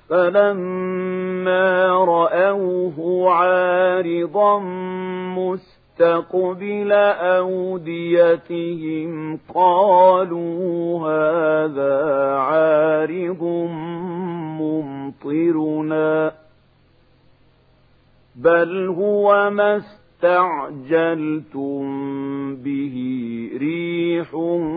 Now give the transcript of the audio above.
فلما رأوه عارضا مستقبل أوديتهم قالوا هذا عارض ممطرنا بل هو ما استعجلتم به ريح